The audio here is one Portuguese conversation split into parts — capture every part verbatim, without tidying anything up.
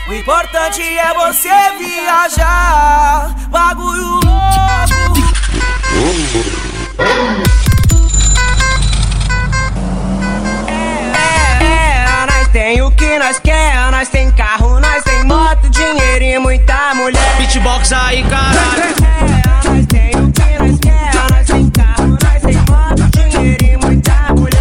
O importante é você viajar. Bagulho louco. É, é, nós tem o que nós quer. Nós tem carro, nós tem moto, dinheiro e muita mulher. Beatbox aí, caralho. É, nós tem o que nós quer. Nós tem carro, nós tem moto, dinheiro e muita mulher.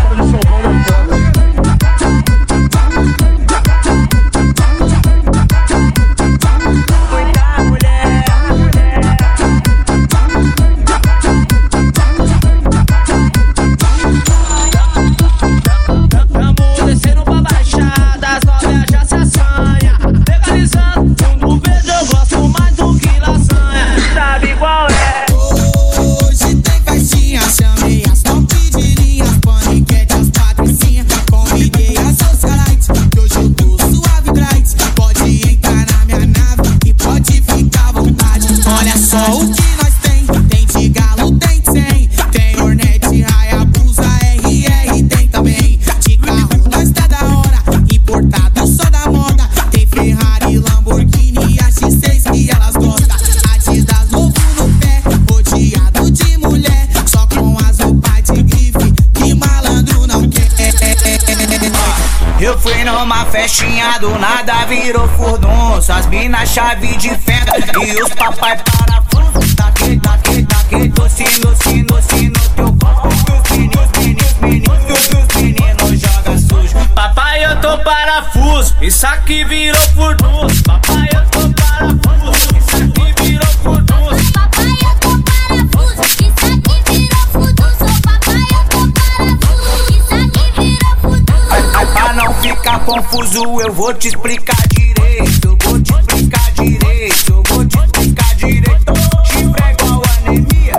Eu fui numa festinha, do nada virou furdunço. As minas chave de fenda e os papai parafuso. Taquei, taquei, taquei, doce, doce, doce no teu corpo. Os meninos, meninos, meninos, os meninos joga sujo. Papai, eu tô parafuso, isso aqui virou furdunço. Papai, eu tô parafuso, isso aqui virou furdunço. Papai, eu tô parafuso, isso aqui virou furdunço. Papai, eu tô parafuso, isso aqui virou furdunço. Pra não ficar confuso, eu vou te explicar direito. Eu vou te explicar direito. Eu vou te explicar direito. Chifre é igual anemia,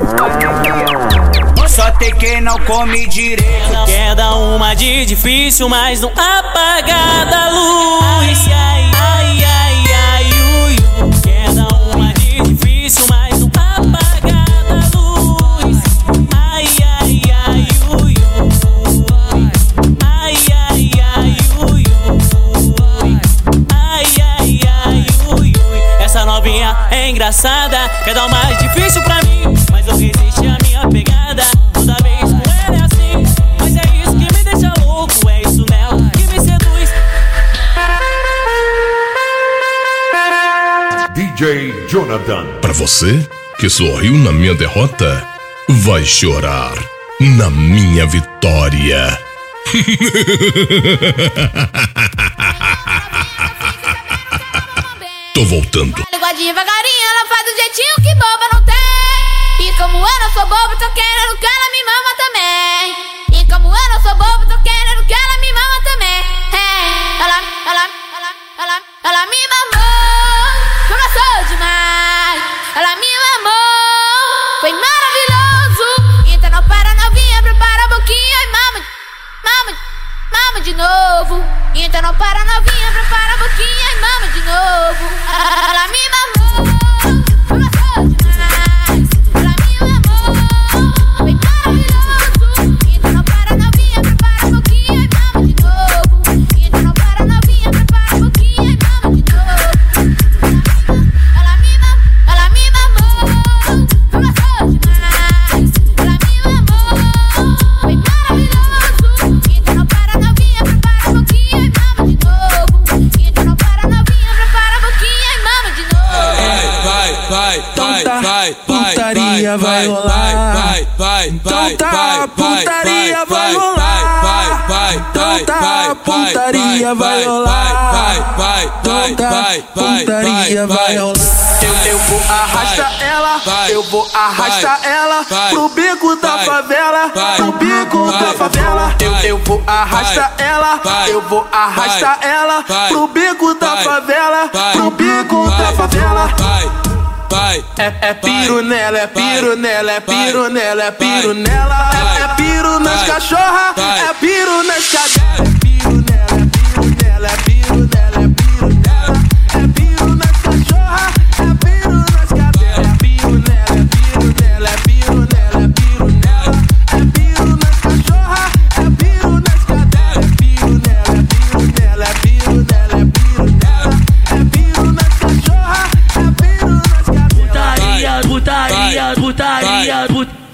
anemia. Só tem quem não come direito. Quer dar uma de difícil, mas não apagar da luz. Ai, ai, ai, ai, ui, ui. Quer dar uma de difícil, mas não apagar da luz. Ai, ai, ai, ui, ui. Ai, ai, ai, ui, ui. Ai, ai, ai, ui, ui. Essa novinha é engraçada, quer dar o mais difícil pra mim, mas eu resisti à minha pegada. Toda vez com ela é assim, mas é isso que me deixa louco, é isso nela que me seduz. D J Jonathan. Pra você que sorriu na minha derrota, vai chorar na minha vitória. Tô voltando. Ela devagarinho, ela faz do jeitinho que boba não tem. E como eu não sou bobo, tô querendo que ela me mama também. E como eu não sou bobo, tô querendo que ela me mama também. Hey, ela, ela, ela, ela, ela me mamou, eu não sou demais. Ela me mamou, foi maravilhoso. Então não para novinha, prepara a boquinha e mama, mama, mama de novo. Então não para novinha, prepara a boquinha e mama de novo. Ela me mamou, eu não sou demais. Ela me mamou, foi maravilhoso. Então não para novinha, prepara a boquinha e mama de novo. Então não para novinha, prepara a boquinha e mama de novo. Ela me mamou, ela me mamou, eu não sou demais. Ela me mamou, foi maravilhoso. Então não para novinha, prepara a boquinha e mama de novo. Então não para novinha, prepara a boquinha e mama de novo. Vai, vai, vai, Então tá, vai, putaria vai rolar. vai, vai, Então tá, putaria vai rolar. Então tá, putaria vai rolar. Então tá, putaria vai rolar. Eu, eu vou arrastar ela, eu vou arrastar ela pro bico da favela, pro bico da favela. Eu, eu vou arrastar ela, eu vou arrastar ela pro bico da favela, pro bico da favela. É, é piro nela, é piro nela, é piro nela, é piro nela. É, é piro nas cachorra, é piro nas cadelas. É piro nela, é piro nela, é piro nela, é piro nela. É piro nas cachorra, é piro nas cadelas. É piro nela, é piro nela, é piro nela, é piro nela. É piro nas cachorra, é piro nas cadelas. É piro nela, é piro nela, é piro nela, é piro nela. putaria, putaria.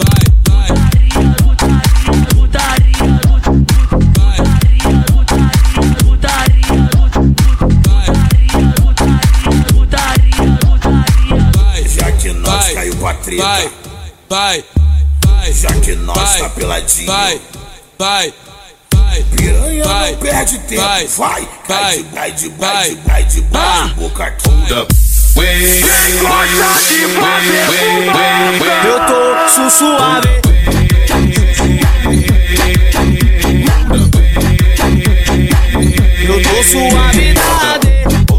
Já que nós caiu pra treta, vai, vai, vai. Já que nós vai, tá peladinho, vai, vai, vai. Piranha vai, não perde tempo, vai, vai, vai, de vai, de vai, vai, de vai, de vai, ah. de boca toda. Eu tô su suave. Eu tô suavidade.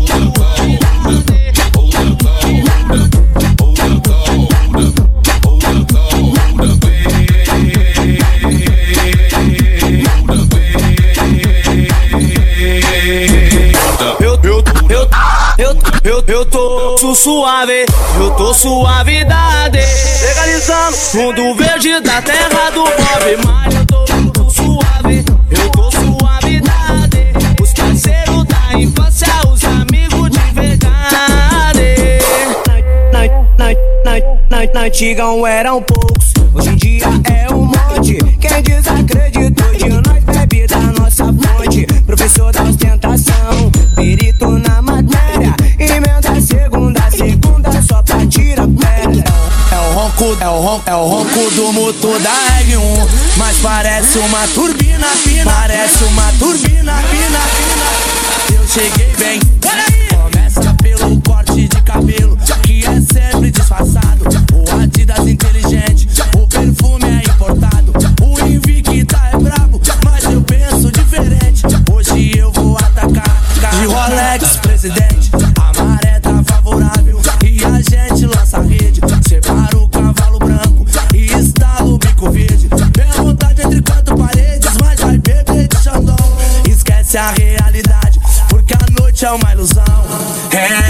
Eu, eu, eu, eu, eu, eu tô su suave, eu tô suavidade. Legalizando fundo verde da terra do Bob Marley. Eu tô suave, eu tô suavidade. Os parceiros da infância, os amigos de verdade. Na, na, na, na, na antigão eram poucos, hoje em dia é um monte. Quem desacreditou de nós bebe da nossa fonte. Professor da ostentação, perito na matéria, emenda segunda, segunda só pra tirar pedra. É o ronco, é o ronco, é o ronco do motor da R um, mas parece uma turbina fina, parece uma turbina fina, fina. Eu cheguei bem, começa pelo corte de cabelo, que é sempre disfarçado. O Adidas inteligente, o perfume é importado. O Invicta é brabo, mas eu penso diferente. Hoje eu vou atacar de Rolex, presidente. A maré tá favorável e a gente lança a rede. Separa o cavalo branco e estala o bico verde. Tem a vontade entre quatro paredes, mas vai beber de Xandão. Esquece a realidade, porque a noite é uma ilusão. É